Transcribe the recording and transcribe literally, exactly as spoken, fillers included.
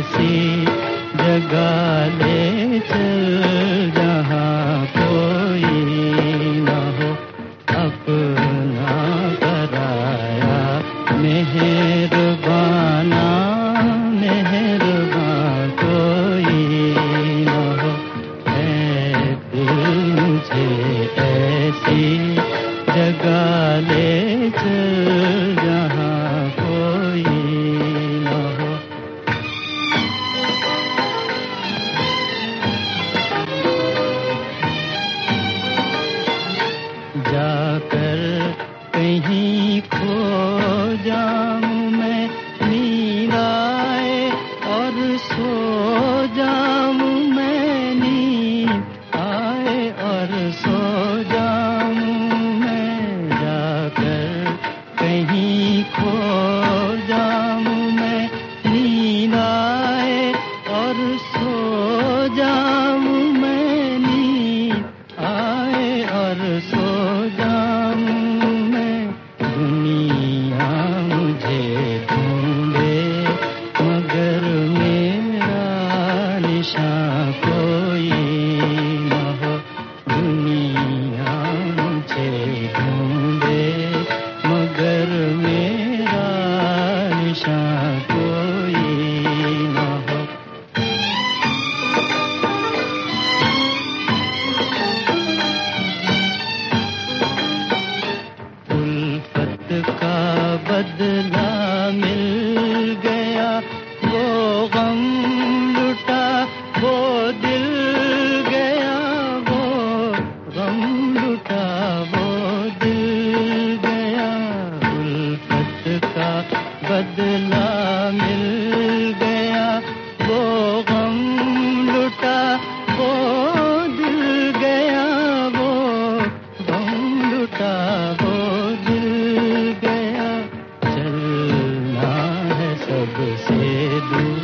ऐसी जगह ले चल जहाँ कोई न हो अपना पराया। मेहरबाना मेहरबान कोई न हो ऐ दिल मुझे ऐसी जगह ले चल जहाँ कोई न हो। जाकर कहीं खो जाऊं मैं नींद आए और सो जाऊं मैं नींद आए और सो जाऊं मैं। जाकर कहीं खो जाऊं मैं नींद आए और सो जाऊं मैं नींद आए और सो जाऊं मैं। दुनिया मुझे ढूंढे मगर मेरा निशान कोई न हो। दुनिया मुझे ढूंढे मगर मेरा निशान कोई न हो। उल्फत का बदला मिल गया वो गम लुटा वो दिल गया वो गम लुटा वो दिल गया। उल्फत का बदला मिल गया वो गम लुटा वो दिल गया वो गम लुटा वो दिल गया। चलना है सबसे दूर